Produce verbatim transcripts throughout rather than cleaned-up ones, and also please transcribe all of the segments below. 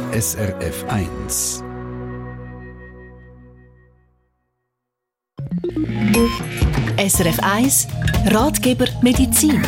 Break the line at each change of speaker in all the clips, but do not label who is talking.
S R F eins.
S R F eins Ratgeber Medizin.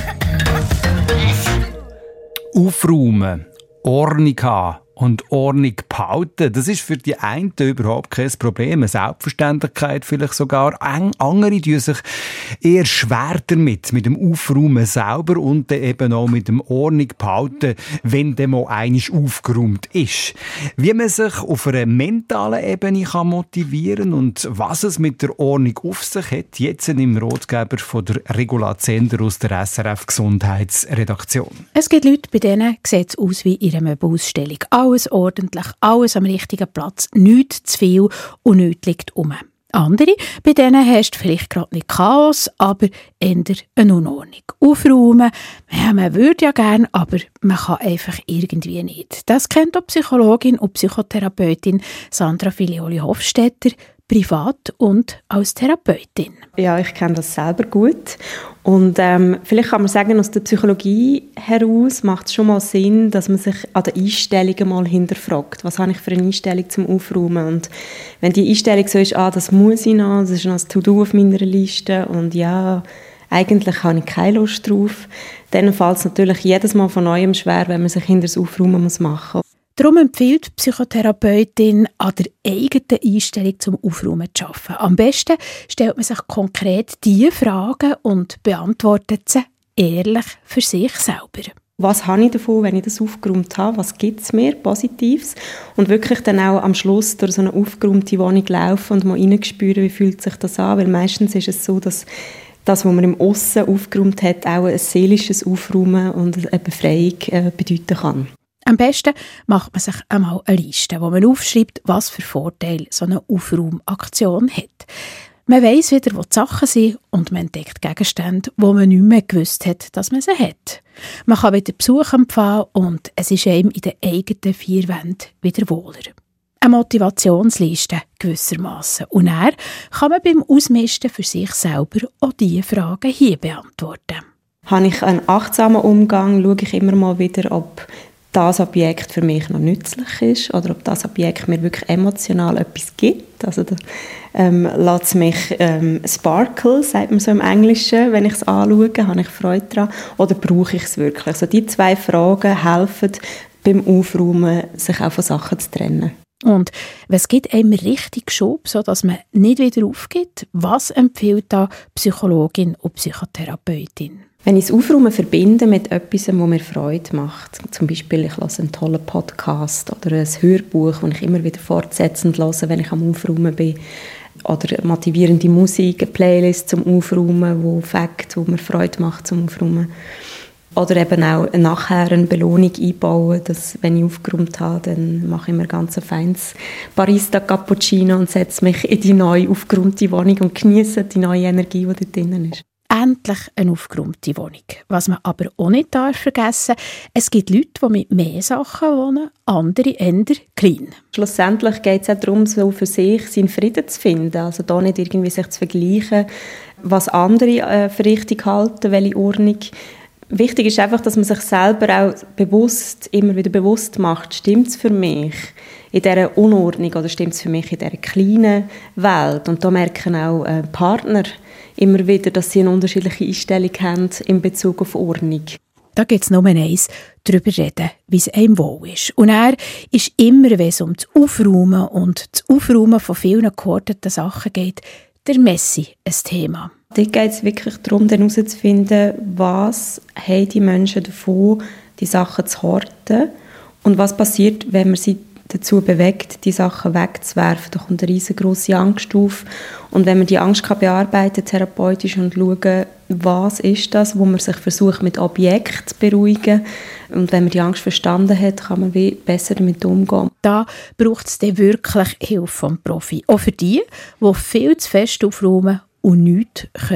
Aufräumen, Ordnung haben und Ordnung behalten, das ist für die einen überhaupt kein Problem. Eine Selbstverständlichkeit vielleicht sogar. Andere tun sich eher schwer damit, mit dem Aufräumen selber und dann eben auch mit dem Ordnung behalten, wenn dann mal einmal aufgeräumt ist. Wie man sich auf einer mentalen Ebene kann motivieren und was es mit der Ordnung auf sich hat, jetzt im Ratgeber von der Regula Zender aus der S R F Gesundheitsredaktion.
Es gibt Leute, bei denen sieht es aus wie in einer Möbelausstellung. Alles ordentlich, alles am richtigen Platz, nichts zu viel und nichts liegt rum. Andere, bei denen hast du vielleicht gerade nicht Chaos, aber eher eine Unordnung. Aufräumen, ja, man würde ja gerne, aber man kann einfach irgendwie nicht. Das kennt auch Psychologin und Psychotherapeutin Sandra Filioli-Hofstetter, privat und als Therapeutin.
Ja, ich kenne das selber gut. Und ähm, vielleicht kann man sagen, aus der Psychologie heraus macht es schon mal Sinn, dass man sich an den Einstellungen mal hinterfragt. Was habe ich für eine Einstellung zum Aufräumen? Und wenn die Einstellung so ist, ah, das muss ich noch, das ist noch ein To-Do auf meiner Liste und ja, eigentlich habe ich keine Lust drauf, dann fällt es natürlich jedes Mal von Neuem schwer, wenn man sich hinter das Aufräumen muss machen muss.
Darum empfiehlt die Psychotherapeutin, an der eigenen Einstellung zum Aufräumen zu arbeiten. Am besten stellt man sich konkret diese Fragen und beantwortet sie ehrlich für sich selber.
Was habe ich davon, wenn ich das aufgeräumt habe? Was gibt es mir Positives? Und wirklich dann auch am Schluss durch so eine aufgeräumte Wohnung laufen und mal reinspüren, wie fühlt sich das an? Weil meistens ist es so, dass das, was man im Aussen aufgeräumt hat, auch ein seelisches Aufräumen und eine Befreiung äh, bedeuten kann.
Am besten macht man sich einmal eine Liste, wo man aufschreibt, was für Vorteile so eine Aufräumaktion hat. Man weiss wieder, wo die Sachen sind und man entdeckt Gegenstände, wo man nicht mehr gewusst hat, dass man sie hat. Man kann wieder Besuch empfangen und es ist einem in den eigenen vier Wänden wieder wohler. Eine Motivationsliste gewissermaßen. Und dann kann man beim Ausmisten für sich selber auch diese Fragen hier beantworten.
Habe ich einen achtsamen Umgang, schaue ich immer mal wieder, ob das Objekt für mich noch nützlich ist oder ob das Objekt mir wirklich emotional etwas gibt. Also da ähm, lässt es mich ähm, sparkle, sagt man so im Englischen, wenn ich es anschaue, habe ich Freude daran. Oder brauche ich es wirklich? Also die zwei Fragen helfen beim Aufräumen, sich auch von Sachen zu trennen.
Und was gibt einem richtig Schub, sodass man nicht wieder aufgibt? Was empfiehlt da Psychologin und Psychotherapeutin?
Wenn ich das Aufräumen verbinde mit etwas, das mir Freude macht, zum Beispiel ich höre einen tollen Podcast oder ein Hörbuch, das ich immer wieder fortsetzend höre, wenn ich am Aufräumen bin, oder motivierende Musik, eine Playlist zum Aufräumen, wo Fakt, wo mir Freude macht zum Aufräumen. Oder eben auch nachher eine Belohnung einbauen, dass, wenn ich aufgeräumt habe, dann mache ich mir ganz ein feines Barista-Cappuccino und setze mich in die neu aufgeräumte Wohnung und genieße die neue Energie, die dort drin ist.
Endlich eine aufgeräumte Wohnung. Was man aber auch nicht darf vergessen, es gibt Leute, die mit mehr Sachen wohnen, andere eher klein.
Schlussendlich geht es auch darum, so für sich seinen Frieden zu finden. Also da nicht irgendwie sich zu vergleichen, was andere äh, für richtig halten, welche Ordnung. Wichtig ist einfach, dass man sich selber auch bewusst, immer wieder bewusst macht, stimmt es für mich in dieser Unordnung oder stimmt es für mich in dieser kleinen Welt? Und da merken auch äh, Partner immer wieder, dass sie eine unterschiedliche Einstellung haben in Bezug auf Ordnung.
Da gibt es nur eins, darüber reden, wie es einem wohl ist. Und er ist immer, wenn es um das Aufräumen und das Aufräumen von vielen gehorteten Sachen geht, der Messi ein Thema.
Dort geht es wirklich darum, herauszufinden, was haben die Menschen davon, die Sachen zu horten und was passiert, wenn man sie dazu bewegt, die Sachen wegzuwerfen. Da kommt eine riesengroße Angst auf. Und wenn man die Angst kann bearbeiten, therapeutisch und schauen, was ist das, wo man sich versucht, mit Objekten zu beruhigen. Und wenn man die Angst verstanden hat, kann man wie besser damit umgehen.
Da braucht es dann wirklich Hilfe vom Profi. Auch für die, die viel zu fest aufräumen und nichts können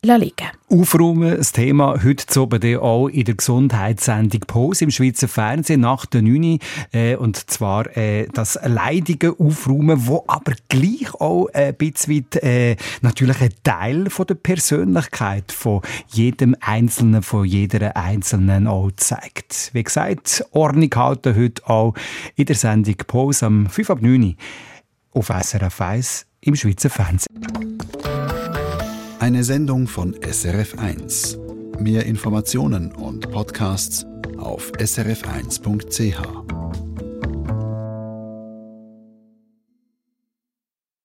liegen.
Aufräumen, das Thema heute oben auch in der Gesundheitssendung Pause im Schweizer Fernsehen nach der neun. Äh, und zwar äh, das leidige Aufräumen, wo aber gleich auch ein bisschen weit, äh, natürlich ein Teil von der Persönlichkeit von jedem Einzelnen, von jeder Einzelnen auch zeigt. Wie gesagt, Ordnung halten heute auch in der Sendung Pause am fünf ab neun auf S R F eins im Schweizer Fernsehen.
Eine Sendung von S R F eins. Mehr Informationen und Podcasts auf s r f eins punkt c h.